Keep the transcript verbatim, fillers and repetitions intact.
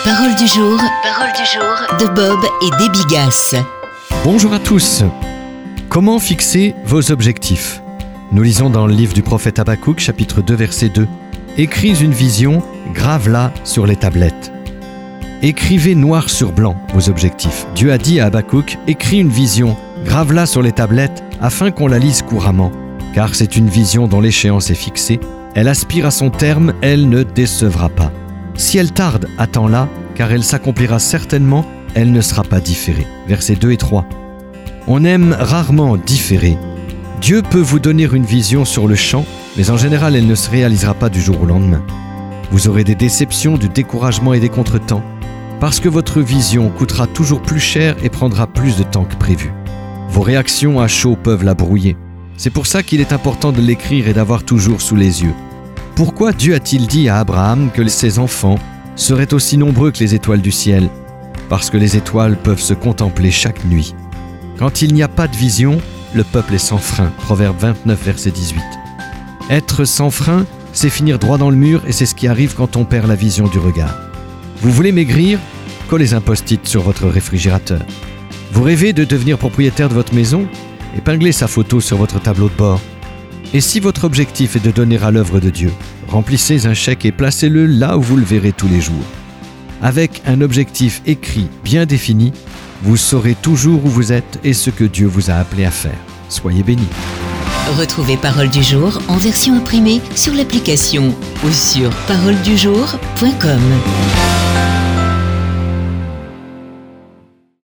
Parole du jour, parole du jour de Bob et Debbie Gass. Bonjour à tous. Comment fixer vos objectifs ? Nous lisons dans le livre du prophète Habakkuk, chapitre deux, verset deux. Écris une vision, grave-la sur les tablettes. Écrivez noir sur blanc vos objectifs. Dieu a dit à Habakkuk, écris une vision, grave-la sur les tablettes afin qu'on la lise couramment. Car c'est une vision dont l'échéance est fixée. Elle aspire à son terme, elle ne décevra pas. Si elle tarde, attends-la, car elle s'accomplira certainement, elle ne sera pas différée. Versets deux et trois. On aime rarement différer. Dieu peut vous donner une vision sur le champ, mais en général, elle ne se réalisera pas du jour au lendemain. Vous aurez des déceptions, du découragement et des contretemps, parce que votre vision coûtera toujours plus cher et prendra plus de temps que prévu. Vos réactions à chaud peuvent la brouiller. C'est pour ça qu'il est important de l'écrire et d'avoir toujours sous les yeux. Pourquoi Dieu a-t-il dit à Abraham que ses enfants seraient aussi nombreux que les étoiles du ciel ? Parce que les étoiles peuvent se contempler chaque nuit. Quand il n'y a pas de vision, le peuple est sans frein. Proverbe vingt-neuf, verset dix-huit. Être sans frein, c'est finir droit dans le mur et c'est ce qui arrive quand on perd la vision du regard. Vous voulez maigrir ? Collez un post-it sur votre réfrigérateur. Vous rêvez de devenir propriétaire de votre maison ? Épinglez sa photo sur votre tableau de bord. Et si votre objectif est de donner à l'œuvre de Dieu, remplissez un chèque et placez-le là où vous le verrez tous les jours. Avec un objectif écrit bien défini, vous saurez toujours où vous êtes et ce que Dieu vous a appelé à faire. Soyez bénis. Retrouvez Parole du jour en version imprimée sur l'application ou sur parole du jour point com.